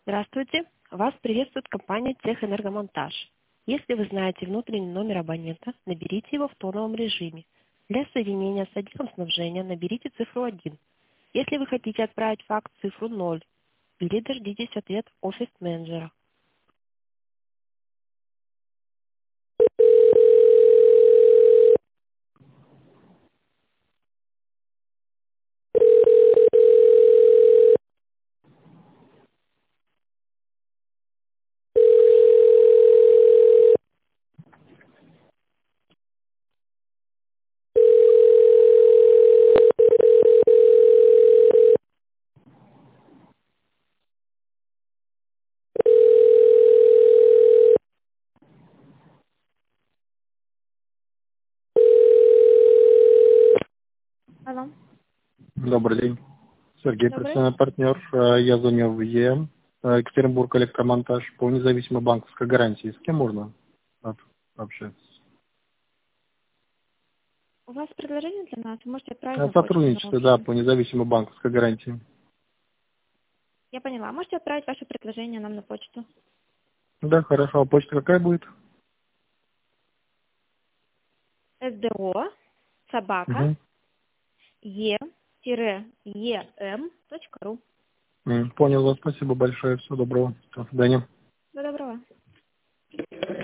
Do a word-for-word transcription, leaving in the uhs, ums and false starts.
Здравствуйте. Вас приветствует компания «Техэнергомонтаж». Если вы знаете внутренний номер абонента, наберите его в тоновом режиме. Для соединения с отделом снабжения наберите цифру один. Если вы хотите отправить факс, цифру ноль. Или дождитесь ответ офис-менеджера. Алло. Добрый день. Сергей, Добрый. профессиональный партнер. Э, Я звоню в ЕМ, э, Екатеринбург электромонтаж по независимой банковской гарантии. С кем можно об- общаться? У вас предложение для нас? Вы можете отправить Э, на почту на Сотрудничество, да, общую. по независимой банковской гарантии. Я поняла. Можете отправить ваше предложение нам на почту? Да, хорошо. А почта какая будет? сдо собака Угу. е-ем.ру. Понял вас. Спасибо большое. Всего доброго. До свидания. Всего доброго.